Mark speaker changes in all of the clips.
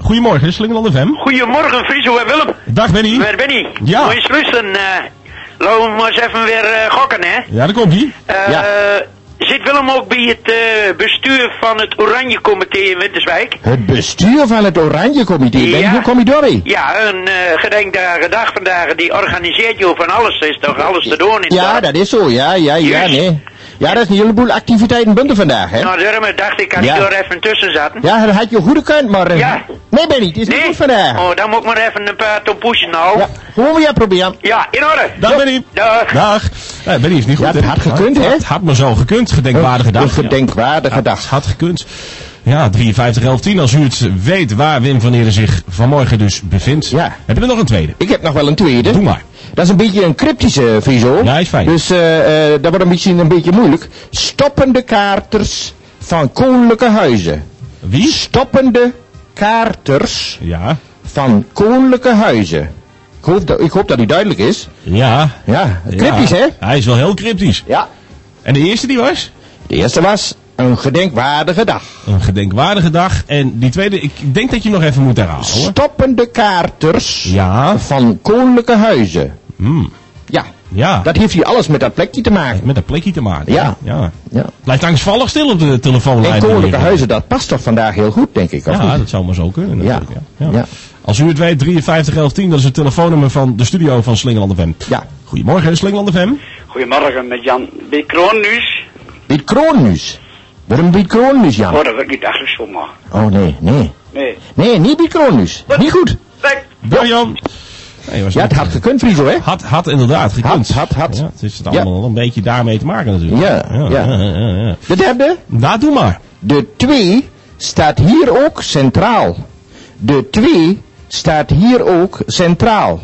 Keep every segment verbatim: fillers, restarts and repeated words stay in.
Speaker 1: Goedemorgen, Slingeland F M.
Speaker 2: Goedemorgen, Friso en Willem.
Speaker 1: Dag Benny.
Speaker 2: Waar ben je?
Speaker 1: Ja.
Speaker 2: Moet je eens luisteren. Uh, laten we maar eens even weer uh, gokken, hè?
Speaker 1: Ja, daar komt ie.
Speaker 2: Uh,
Speaker 1: ja.
Speaker 2: Zit Willem ook bij het uh, bestuur van het Oranje Comité in Winterswijk?
Speaker 3: Het bestuur van het Oranje Comité?
Speaker 2: Ja.
Speaker 3: Hoe kom je daarmee?
Speaker 2: Ja, een uh, gedenkdagen dag vandaag, die organiseert je van alles, is toch alles te doen in
Speaker 3: Ja, dat is zo, ja, ja, ja, nee. Ja, dat is een heleboel activiteiten bunten vandaag, hè?
Speaker 2: Nou, daarom dacht ik, kan
Speaker 3: ja.
Speaker 2: ik er even tussen zaten.
Speaker 3: Ja, dat had je goed gekund, maar... Uh,
Speaker 2: ja.
Speaker 3: Nee, Benny, het is
Speaker 2: nee.
Speaker 3: niet goed vandaag.
Speaker 2: Oh, dan moet ik maar even een paar tompoesjes nou.
Speaker 3: Ja, gewoon weer proberen.
Speaker 2: Ja, in orde.
Speaker 1: Dag Benny.
Speaker 2: Dag.
Speaker 1: Dag. Ja, Benny is niet goed,
Speaker 3: ja, het had gekund, hè?
Speaker 1: Het had maar zo gekund, gedenkwaardige dag.
Speaker 3: Een gedenkwaardige
Speaker 1: ja.
Speaker 3: dag.
Speaker 1: Het had gekund. Ja, drieënvijftig elf tien, als u het weet waar Wim van Eeren zich vanmorgen dus bevindt.
Speaker 3: Ja.
Speaker 1: Heb je er nog een tweede?
Speaker 3: Ik heb nog wel een tweede.
Speaker 1: Doe maar.
Speaker 3: Dat is een beetje een cryptische, Friso.
Speaker 1: Ja, is fijn.
Speaker 3: Dus uh, uh, dat wordt een beetje, een beetje moeilijk. Stoppende kaarters van koninklijke huizen.
Speaker 1: Wie?
Speaker 3: Stoppende kaarters
Speaker 1: Ja.
Speaker 3: van koninklijke huizen. Ik hoop, dat, ik hoop dat die duidelijk is.
Speaker 1: Ja.
Speaker 3: Ja, cryptisch,
Speaker 1: ja.
Speaker 3: hè?
Speaker 1: Hij is wel heel cryptisch.
Speaker 3: Ja.
Speaker 1: En de eerste die was?
Speaker 3: De eerste was een gedenkwaardige dag.
Speaker 1: Een gedenkwaardige dag. En die tweede, ik denk dat je nog even moet herhalen, hoor.
Speaker 3: Stoppende kaarters
Speaker 1: Ja.
Speaker 3: van koninklijke huizen.
Speaker 1: Hmm.
Speaker 3: Ja.
Speaker 1: Ja.
Speaker 3: Dat heeft hier alles met dat plekje te maken.
Speaker 1: Met een plekje te maken.
Speaker 3: Ja.
Speaker 1: Ja.
Speaker 3: Ja.
Speaker 1: Blijft angstvallig stil op de telefoonlijn.
Speaker 3: En koninklijke
Speaker 1: hier.
Speaker 3: huizen, dat past toch vandaag heel goed, denk ik, of
Speaker 1: Ja,
Speaker 3: niet?
Speaker 1: dat zou maar zo kunnen.
Speaker 3: Ja.
Speaker 1: natuurlijk, Ja. Ja.
Speaker 3: Ja.
Speaker 1: Als u het weet, drieënvijftig elf tien, dat is het telefoonnummer van de studio van Slingeland F M.
Speaker 3: Ja.
Speaker 1: Goedemorgen, Slingeland F M.
Speaker 2: Goedemorgen met Jan. Bij Kroonnieuws.
Speaker 3: Bied Kroonnieuws. Waarom Bied Kroonnieuws, Jan?
Speaker 2: Oh, dat werd niet echt zomaar.
Speaker 3: Oh, nee, nee.
Speaker 2: Nee.
Speaker 3: Nee, niet Bied Kroonnieuws. Niet goed.
Speaker 2: Weg.
Speaker 1: Dag Jan. Nee, was
Speaker 3: Ja, het had gekund, Friso, hè?
Speaker 1: Had, had inderdaad gekund.
Speaker 3: Had, had, had.
Speaker 1: Ja, het is het allemaal een beetje daarmee te maken natuurlijk.
Speaker 3: Ja, ja.
Speaker 1: ja, ja, ja.
Speaker 3: De derde.
Speaker 1: Nou, doe maar.
Speaker 3: De twee staat hier ook centraal. De twee staat hier ook centraal.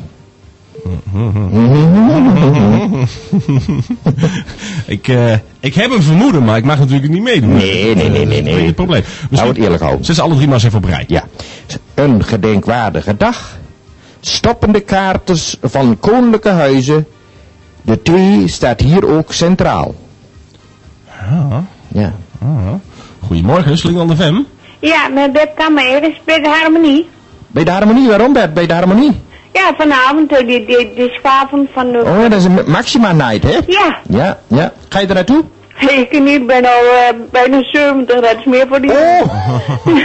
Speaker 1: ik, uh, ik heb een vermoeden, maar ik mag natuurlijk niet meedoen.
Speaker 3: Nee, nee, nee, nee. nee.
Speaker 1: Dat is het probleem.
Speaker 3: Nou, het eerlijk houden.
Speaker 1: Zet ze alle drie maar eens even op rij.
Speaker 3: Ja. Een gedenkwaardige dag. Stoppende kaarters van koninklijke huizen. De twee staat hier ook centraal.
Speaker 1: Ja.
Speaker 3: Ja.
Speaker 1: Ah. Goedemorgen, Slingeland F M.
Speaker 4: Ja, met Beb Kammeres bij de Harmonie.
Speaker 3: Bij de Harmonie, waarom Beb? Bij de Harmonie?
Speaker 4: Ja, vanavond, uh, die, die, die schaven van de...
Speaker 3: Oh, dat is een Maxima Night, hè?
Speaker 4: Ja.
Speaker 3: Ja, ja. Ga je er naartoe?
Speaker 4: Ik niet, ben al uh, bijna zeventig, dat is meer voor die...
Speaker 3: Oh!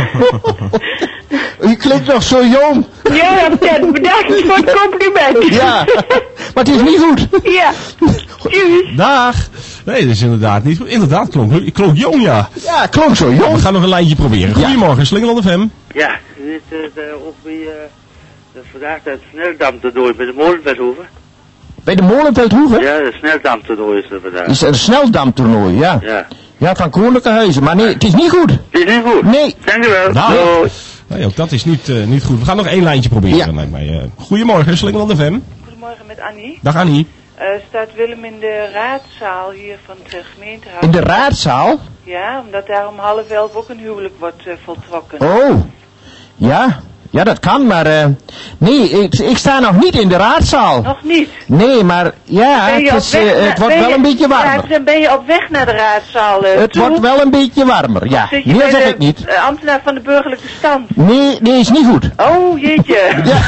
Speaker 3: U klinkt nog zo jong.
Speaker 4: Ja, dat bedankt voor het compliment.
Speaker 3: Ja, maar het is niet goed.
Speaker 4: Ja. Tjus.
Speaker 1: Dag. Nee, dat is inderdaad niet goed. Inderdaad, klonk, klonk jong, ja.
Speaker 3: Ja, klonk zo
Speaker 1: We
Speaker 3: jong.
Speaker 1: gaan nog een lijntje proberen. Goedemorgen, Slingeland F M.
Speaker 5: Ja, dit is uh, ook bij uh, de vandaag het sneldam te doen bij de Molenveldhoeven.
Speaker 3: Bij de Molenveldhoeven?
Speaker 5: Ja, de sneldam te doen is er vandaag.
Speaker 3: Is er een sneldamtoernooi, ja.
Speaker 5: Ja.
Speaker 3: Ja, van koninklijke huizen. Maar nee, het is niet goed.
Speaker 5: Het is niet goed.
Speaker 3: Nee.
Speaker 5: Dankjewel.
Speaker 1: Nou.
Speaker 5: Doei.
Speaker 1: Nee, ook dat is niet, uh, niet goed. We gaan nog één lijntje proberen,
Speaker 3: Ja.
Speaker 1: lijkt mij. Uh, goedemorgen, Slingeland F M.
Speaker 6: Goedemorgen met Annie.
Speaker 1: Dag Annie.
Speaker 6: Uh, staat Willem in de raadzaal hier van het uh, gemeentehuis?
Speaker 3: In de raadzaal?
Speaker 6: Ja, omdat daar om half elf ook een huwelijk wordt uh, voltrokken.
Speaker 3: Oh. Ja. Ja, dat kan, maar... Uh, nee, ik, ik sta nog niet in de raadzaal.
Speaker 6: Nog niet?
Speaker 3: Nee, maar ja,
Speaker 6: Ben je
Speaker 3: het,
Speaker 6: op
Speaker 3: is,
Speaker 6: weg
Speaker 3: uh,
Speaker 6: naar-
Speaker 3: het wordt
Speaker 6: ben
Speaker 3: wel
Speaker 6: je-
Speaker 3: een beetje
Speaker 6: Ja,
Speaker 3: warmer.
Speaker 6: dan ben je op weg naar de raadzaal uh,
Speaker 3: Het
Speaker 6: toe?
Speaker 3: wordt wel een beetje warmer, ja.
Speaker 6: Zit je
Speaker 3: Meer
Speaker 6: bij
Speaker 3: zeg
Speaker 6: de
Speaker 3: ik niet.
Speaker 6: uh, ambtenaar van de burgerlijke stand?
Speaker 3: Nee, nee, is niet goed.
Speaker 6: Oh, jeetje.
Speaker 3: Ja.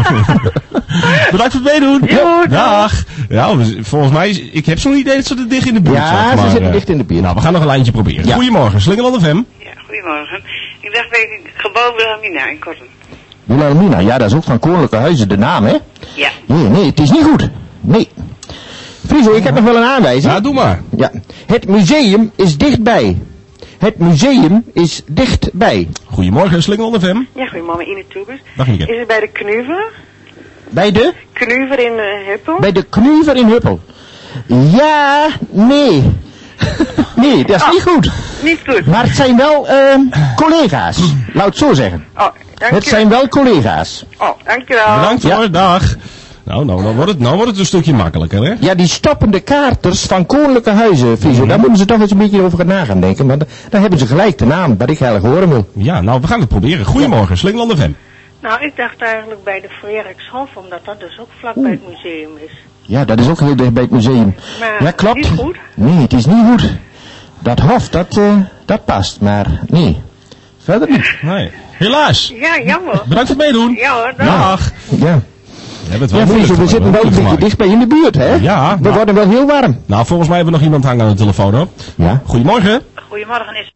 Speaker 1: Bedankt voor het meedoen.
Speaker 6: Jo,
Speaker 1: Dag. Ja, we- volgens mij, is, ik heb zo'n idee dat ze er dicht in de buurt
Speaker 3: Ja,
Speaker 1: zat,
Speaker 3: ze
Speaker 1: maar,
Speaker 3: zitten
Speaker 1: uh,
Speaker 3: dicht in de buurt.
Speaker 1: Nou, we gaan nog een lijntje proberen.
Speaker 3: Ja.
Speaker 1: Goedemorgen, Slingeland F M.
Speaker 7: Ja, goedemorgen. Ik dacht bij het gebouw Wilhelmina in Korten.
Speaker 3: Wilhelmina, ja, dat is ook van koninklijke huizen de naam, hè?
Speaker 7: Ja.
Speaker 3: Nee, nee, het is niet goed. Nee. Friso, ik heb nog wel een aanwijzing.
Speaker 1: Ja, doe maar.
Speaker 3: Ja. Het museum is dichtbij. Het museum is dichtbij.
Speaker 1: Goedemorgen, Slingeland F M.
Speaker 7: Ja, goedemorgen, Ine Toebers.
Speaker 1: Dag Mieke.
Speaker 7: Is het bij de Knuver?
Speaker 3: Bij de?
Speaker 7: Knuver in uh, Huppel?
Speaker 3: Bij de Knuver in Huppel. Ja, nee. Nee, dat is niet goed.
Speaker 7: Niet goed.
Speaker 3: Maar het zijn wel uh, collega's. Laat het zo zeggen.
Speaker 7: Oh, dank
Speaker 3: Het
Speaker 7: je.
Speaker 3: zijn wel collega's.
Speaker 7: Oh, dankjewel.
Speaker 1: Bedankt
Speaker 3: Ja.
Speaker 1: hoor, dag. Nou, nou, nou wordt het, nou wordt het een stukje makkelijker, hè?
Speaker 3: Ja, die stoppende kaarters van koninklijke huizen, Friso, daar moeten ze toch eens een beetje over na gaan denken. Maar da- daar hebben ze gelijk de naam, wat ik eigenlijk horen wil.
Speaker 1: Ja, nou, we gaan het proberen. Goedemorgen, Slingeland F M.
Speaker 7: Nou, ik dacht eigenlijk bij de Frederikshof, omdat dat dus ook vlak bij het museum is.
Speaker 3: Ja, dat is ook heel dicht bij het museum.
Speaker 7: Maar
Speaker 3: Ja, klopt.
Speaker 7: niet goed?
Speaker 3: Nee, het is niet goed. Dat hof, dat, uh, dat past, maar nee. Verder niet.
Speaker 1: Nee. Helaas.
Speaker 6: Ja, jammer.
Speaker 1: Bedankt voor het meedoen.
Speaker 6: Ja hoor, dag.
Speaker 1: Dag.
Speaker 3: Ja.
Speaker 1: We hebben het wel
Speaker 3: Ja,
Speaker 1: moeilijk,
Speaker 3: Friso, we zitten wel een beetje dicht bij in de buurt, hè?
Speaker 1: Ja.
Speaker 3: We
Speaker 1: Nou,
Speaker 3: worden wel heel warm.
Speaker 1: nou, volgens mij hebben we nog iemand hangen aan de telefoon, hoor.
Speaker 3: Ja.
Speaker 1: Goedemorgen.
Speaker 6: Goedemorgen is...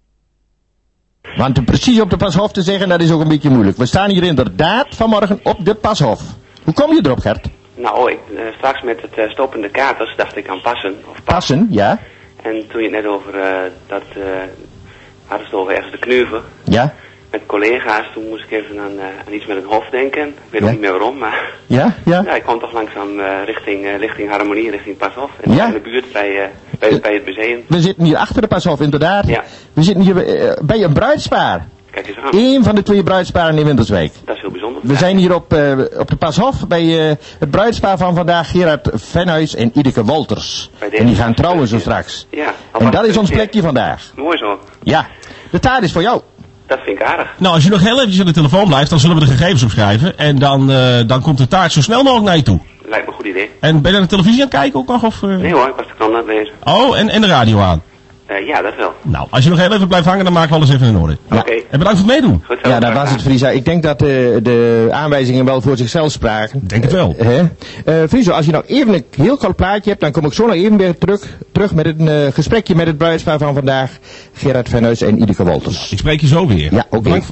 Speaker 3: Want precies op de Pashof te zeggen, dat is ook een beetje moeilijk. We staan hier inderdaad vanmorgen op de Pashof. Hoe kom je erop, Gert?
Speaker 8: Nou, ik, uh, straks met het uh, stopende katers dacht ik aan passen. Of pas.
Speaker 3: Passen, ja.
Speaker 8: En toen je het net over uh, dat, uh, hadden ze het over ergens de knuiven.
Speaker 3: Ja.
Speaker 8: Met collega's, toen moest ik even aan, uh, aan iets met een hof denken. Ik weet
Speaker 3: Ja.
Speaker 8: ook niet meer waarom, maar
Speaker 3: Ja, ja.
Speaker 8: ja, ik kwam toch langzaam uh, richting, uh, richting Harmonie, richting Pashof. En
Speaker 3: Ja.
Speaker 8: in de buurt bij, uh, bij, bij het museum.
Speaker 3: We zitten hier achter de Pashof, inderdaad.
Speaker 8: Ja.
Speaker 3: We zitten hier uh, bij een bruidspaar.
Speaker 8: Kijk eens aan,
Speaker 3: Eén van de twee bruidsparen in Winterswijk.
Speaker 8: dat is heel bijzonder.
Speaker 3: We zijn hier op, uh, op de Pashof bij uh, het bruidspaar van vandaag, Gerard Venhuis en Ideke Wolters.
Speaker 8: Bij deze-
Speaker 3: En die gaan trouwen zo straks.
Speaker 8: Ja.
Speaker 3: En dat is ons plekje vandaag.
Speaker 8: Mooi zo.
Speaker 3: Ja, de taart is voor jou.
Speaker 8: Dat vind ik aardig.
Speaker 1: Nou, als je nog heel eventjes aan de telefoon blijft, dan zullen we de gegevens opschrijven. En dan, uh, dan komt de taart zo snel mogelijk naar je toe.
Speaker 8: Lijkt me een goed idee.
Speaker 1: En ben je naar de televisie aan het kijken ook nog? Of, uh...
Speaker 8: Nee hoor, ik was de krant aan het lezen.
Speaker 1: Oh, en, en de radio aan.
Speaker 8: Uh, ja, dat wel.
Speaker 1: Nou, als je nog heel even blijft hangen, dan maken we alles even in orde.
Speaker 3: Ja.
Speaker 8: Oké.
Speaker 1: En bedankt voor het meedoen.
Speaker 8: Goed zo.
Speaker 3: Ja, dat was het, Friso. Ik denk dat uh, de aanwijzingen wel voor zichzelf spraken.
Speaker 1: Denk het wel.
Speaker 3: Uh, hè? Uh, Friso, als je nog even een heel kort plaatje hebt, dan kom ik zo nog even weer terug, terug met een uh, gesprekje met het bruidspaar van vandaag, Gerard Venhuis en Ideke Wolters.
Speaker 1: Ik spreek je zo weer.
Speaker 3: Ja, oké.
Speaker 1: Bedankt voor-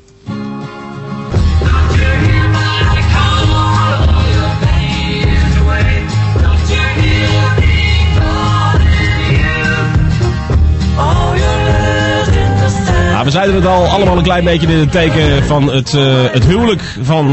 Speaker 1: Nou, we zeiden het al, allemaal een klein beetje in het teken van het, uh, het huwelijk van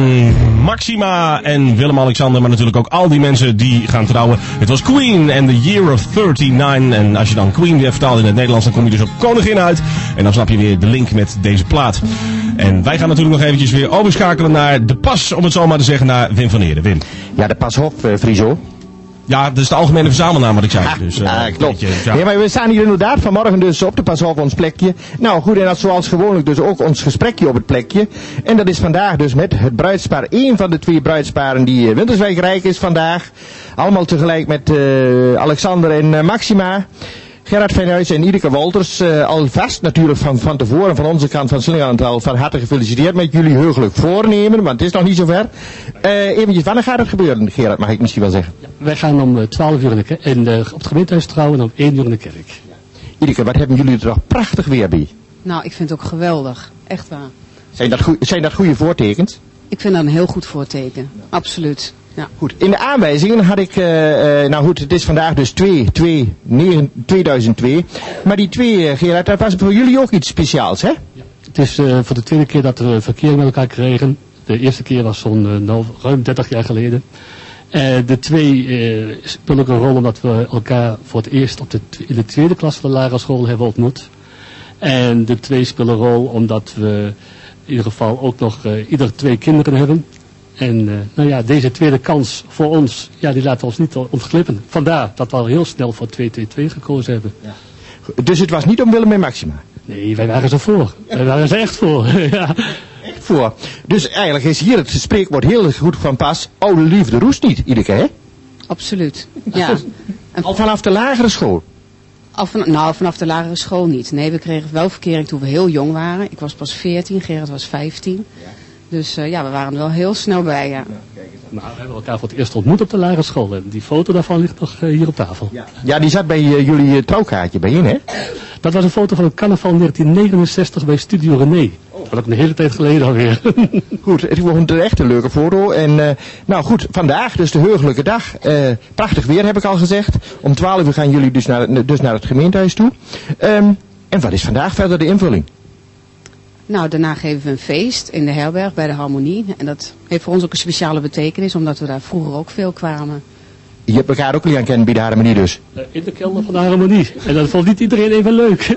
Speaker 1: Maxima en Willem-Alexander, maar natuurlijk ook al die mensen die gaan trouwen. Het was Queen and the Year of negenendertig. En als je dan Queen weer vertaalt in het Nederlands, dan kom je dus op koningin uit. En dan snap je weer de link met deze plaat. En wij gaan natuurlijk nog eventjes weer overschakelen naar de pas, om het zo maar te zeggen, naar Wim van Eerde. Wim.
Speaker 3: Ja, de Pashof, uh, Friso.
Speaker 1: Ja, dat is de algemene verzamelnaam wat ik zei. Dus, uh,
Speaker 3: Ah, klopt.
Speaker 1: beetje, ja.
Speaker 3: Nee, maar we staan hier inderdaad vanmorgen dus op de Pashof ons plekje. Nou goed, en dat zoals gewoonlijk dus ook ons gesprekje op het plekje. En dat is vandaag dus met het bruidspaar, één van de twee bruidsparen die uh, Winterswijk rijk is vandaag. Allemaal tegelijk met uh, Alexander en uh, Maxima. Gerard Venhuis en Ideke Wolters, uh, alvast natuurlijk van, van tevoren van onze kant van Slingelandtal van harte gefeliciteerd met jullie heugelijk voornemen, want het is nog niet zover. Uh, eventjes, wanneer gaat het gebeuren, Gerard, mag ik misschien wel zeggen?
Speaker 9: Ja, wij gaan om uh, twaalf uur in de ke- in de, op het gemeentehuis trouwen en om één uur in de kerk.
Speaker 3: Ideke, wat hebben jullie er toch prachtig weer bij?
Speaker 10: Nou, ik vind het ook geweldig. Echt waar.
Speaker 3: Zijn dat, goe- zijn dat goede voortekens?
Speaker 10: Ik vind dat een heel goed voorteken. Absoluut. Ja.
Speaker 3: Goed, in de aanwijzingen had ik, uh, uh, nou goed, het is vandaag dus twee twee negen tweeduizend twee. Maar die twee, uh, Gerard, dat was voor jullie ook iets speciaals, hè?
Speaker 9: Ja. Het is uh, voor de tweede keer dat we verkeer met elkaar kregen. De eerste keer was zo'n uh, nou, ruim dertig jaar geleden. Uh, de twee uh, spelen ook een rol omdat we elkaar voor het eerst op de, in de tweede klas van de lagere school hebben ontmoet. En de twee spelen een rol omdat we in ieder geval ook nog uh, ieder twee kinderen hebben. En uh, nou ja, deze tweede kans voor ons, ja, die laten we ons niet ontglippen. Vandaar dat we al heel snel voor twee twee twee gekozen hebben.
Speaker 3: Ja. Dus het was niet om Willem en Maxima?
Speaker 9: Nee, wij waren ze voor. Wij waren ze echt voor. Ja.
Speaker 3: Echt voor. Dus eigenlijk is hier het spreekwoord heel goed van pas. Oude liefde roest niet, Ideke, hè?
Speaker 10: Absoluut. Ja. En
Speaker 3: Al vanaf de lagere school?
Speaker 10: Al van, nou, vanaf de lagere school niet. Nee, we kregen wel verkering toen we heel jong waren. Ik was pas veertien, Gerard was vijftien. Dus uh, ja, we waren er wel heel snel bij, ja.
Speaker 9: Nou, we hebben elkaar voor het eerst ontmoet op de lagere school. En die foto daarvan ligt nog uh, hier op tafel.
Speaker 3: Ja, ja die zat bij uh, jullie uh, trouwkaartje bij in, hè?
Speaker 9: Dat was een foto van het carnaval negentien negenenzestig bij Studio René. Dat was ook een hele tijd geleden alweer.
Speaker 3: Goed, het was een echt een leuke foto. En uh, nou goed, vandaag dus de heugelijke dag. Uh, prachtig weer heb ik al gezegd. Om twaalf uur gaan jullie dus naar, dus naar het gemeentehuis toe. Um, en wat is vandaag verder de invulling?
Speaker 10: Nou, daarna geven we een feest in de herberg bij de Harmonie. En dat heeft voor ons ook een speciale betekenis, omdat we daar vroeger ook veel kwamen.
Speaker 3: Je hebt elkaar ook leren kennen bij de Harmonie dus?
Speaker 9: Uh, in de kelder van de Harmonie. En dat vond niet iedereen even leuk.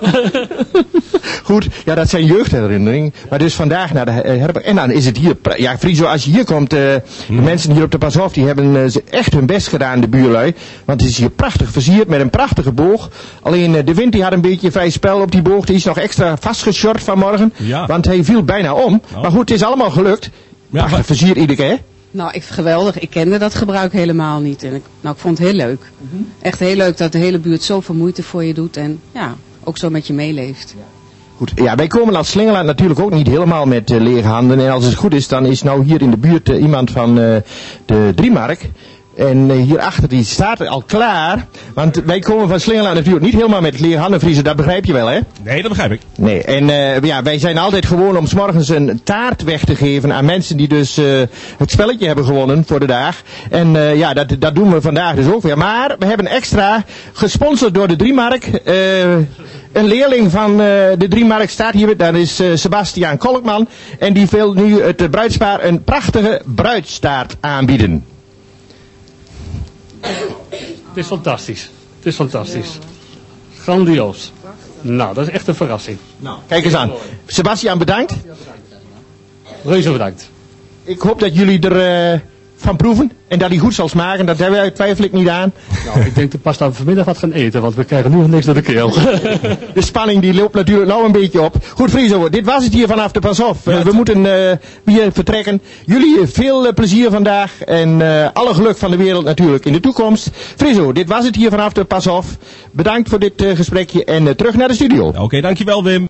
Speaker 3: Goed, ja, dat zijn jeugdherinneringen. Maar dus vandaag naar de herberg. En dan is het hier, ja, Friso, als je hier komt, uh,
Speaker 1: Hmm.
Speaker 3: de mensen hier op de Pashof, die hebben uh, echt hun best gedaan, de buurlui. Want het is hier prachtig versierd met een prachtige boog. Alleen uh, de wind die had een beetje vrij spel op die boog. Die is nog extra vastgeshort vanmorgen.
Speaker 1: Ja.
Speaker 3: Want hij viel bijna om.
Speaker 1: Oh.
Speaker 3: Maar goed, het is allemaal gelukt.
Speaker 1: Ja,
Speaker 3: Prachtig
Speaker 1: maar-
Speaker 3: versierd, Ideke, hè?
Speaker 10: Nou, ik, geweldig. Ik kende dat gebruik helemaal niet. En ik, nou, ik vond het heel leuk. Echt heel leuk dat de hele buurt zoveel moeite voor je doet. En ja, ook zo met je meeleeft.
Speaker 3: Goed, ja, wij komen als Slingeland natuurlijk ook niet helemaal met uh, lege handen. En als het goed is, dan is nou hier in de buurt uh, iemand van uh, de Driemark. En uh, hierachter, die staat al klaar. Want wij komen van Slingeland natuurlijk niet helemaal met lege handen, Friese. Dat begrijp je wel, hè?
Speaker 1: Nee, dat begrijp ik.
Speaker 3: Nee, en uh, ja, wij zijn altijd gewoon om 's morgens een taart weg te geven aan mensen die dus uh, het spelletje hebben gewonnen voor de dag. En uh, ja, dat, dat doen we vandaag dus ook weer. Maar we hebben extra, gesponsord door de Driemark, uh, een leerling van uh, de Driemark staat hier, dat is uh, Sebastiaan Kolkman. En die wil nu het bruidspaar een prachtige bruidstaart aanbieden.
Speaker 9: Het is fantastisch. Het is fantastisch. Grandioos. Nou, dat is echt een verrassing.
Speaker 3: Nou, kijk eens aan. Sebastiaan, bedankt.
Speaker 9: Reuze bedankt.
Speaker 3: Ik hoop dat jullie er uh, van proeven en dat die goed zal smaken. Dat hebben wij, twijfel ik niet aan.
Speaker 9: Nou, ik denk dat pas dat we vanmiddag wat gaan eten, want we krijgen nu nog niks door de keel.
Speaker 3: De spanning die loopt natuurlijk nou een beetje op. Goed, Friso, dit was het hier vanaf de Pas-Of. Uh, we moeten uh, weer vertrekken. Jullie uh, veel uh, plezier vandaag en uh, alle geluk van de wereld natuurlijk in de toekomst. Friso, dit was het hier vanaf de Pas-Of. Bedankt voor dit uh, gesprekje en uh, terug naar de studio.
Speaker 1: Oké, okay, dankjewel Wim.